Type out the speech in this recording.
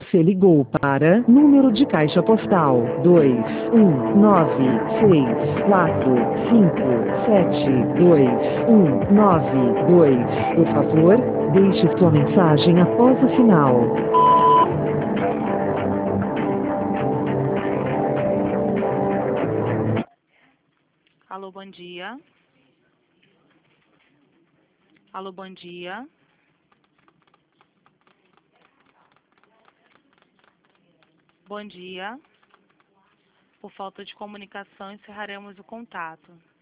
Você ligou para número de caixa postal 21964572192. Por favor, deixe sua mensagem após o sinal. Alô, bom dia. Alô, bom dia. Bom dia. Por falta de comunicação, encerraremos o contato.